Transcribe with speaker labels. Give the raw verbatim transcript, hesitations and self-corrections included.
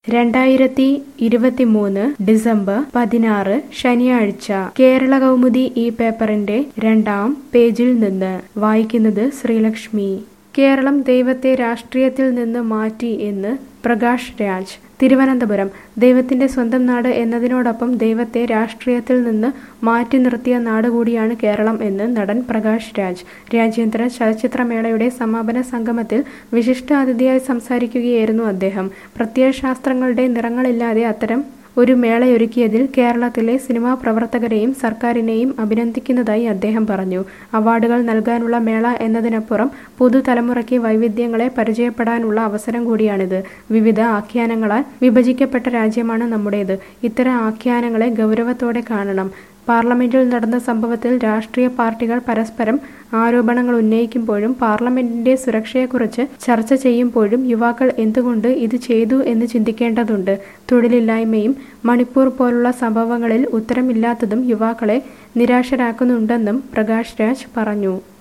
Speaker 1: രണ്ടായിരത്തി ഇരുപത്തിമൂന്ന് ഡിസംബർ പതിനാറ് ശനിയാഴ്ച കേരള കൗമുദി ഈ പേപ്പറിന്റെ രണ്ടാം പേജിൽ നിന്ന് വായിക്കുന്നത് ശ്രീലക്ഷ്മി. കേരളം ദൈവത്തെ രാഷ്ട്രീയത്തിൽ നിന്ന് മാറ്റി എന്ന് പ്രകാശ് രാജ്. തിരുവനന്തപുരം. ദൈവത്തിന്റെ സ്വന്തം നാട് എന്നതിനോടൊപ്പം ദൈവത്തെ രാഷ്ട്രീയത്തിൽ നിന്ന് മാറ്റി നിർത്തിയ നാട് കൂടിയാണ് കേരളം എന്ന് നടൻ പ്രകാശ് രാജ്. രാജ്യാന്തര ചലച്ചിത്രമേളയുടെ സമാപന സംഗമത്തിൽ വിശിഷ്ടാതിഥിയായി സംസാരിക്കുകയായിരുന്നു അദ്ദേഹം. പ്രത്യയശാസ്ത്രങ്ങളുടെ നിറങ്ങളില്ലാതെ അത്തരം ഒരു മേളയൊരുക്കിയതിൽ കേരളത്തിലെ സിനിമാ പ്രവർത്തകരെയും സർക്കാരിനെയും അഭിനന്ദിക്കുന്നതായി അദ്ദേഹം പറഞ്ഞു. അവാർഡുകൾ നൽകാനുള്ള മേള എന്നതിനപ്പുറം പുതുതലമുറയ്ക്ക് വൈവിധ്യങ്ങളെ പരിചയപ്പെടാനുള്ള അവസരം കൂടിയാണിത്. വിവിധ ആഖ്യാനങ്ങളാൽ വിഭജിക്കപ്പെട്ട രാജ്യമാണ് നമ്മുടേത്. ഇത്തരം ആഖ്യാനങ്ങളെ ഗൗരവത്തോടെ കാണണം. പാർലമെന്റിൽ നടന്ന സംഭവത്തിൽ രാഷ്ട്രീയ പാർട്ടികൾ പരസ്പരം ആരോപണങ്ങൾ ഉന്നയിക്കുമ്പോഴും പാർലമെന്റിന്റെ സുരക്ഷയെക്കുറിച്ച് ചർച്ച ചെയ്യുമ്പോഴും യുവാക്കൾ എന്തുകൊണ്ട് ഇത് ചെയ്തു എന്ന് ചിന്തിക്കേണ്ടതുണ്ട്. തൊഴിലില്ലായ്മയും മണിപ്പൂർ പോലുള്ള സംഭവങ്ങളിൽ ഉത്തരമില്ലാത്തതും യുവാക്കളെ നിരാശരാക്കുന്നുണ്ടെന്നും പ്രകാശ് രാജ് പറഞ്ഞു.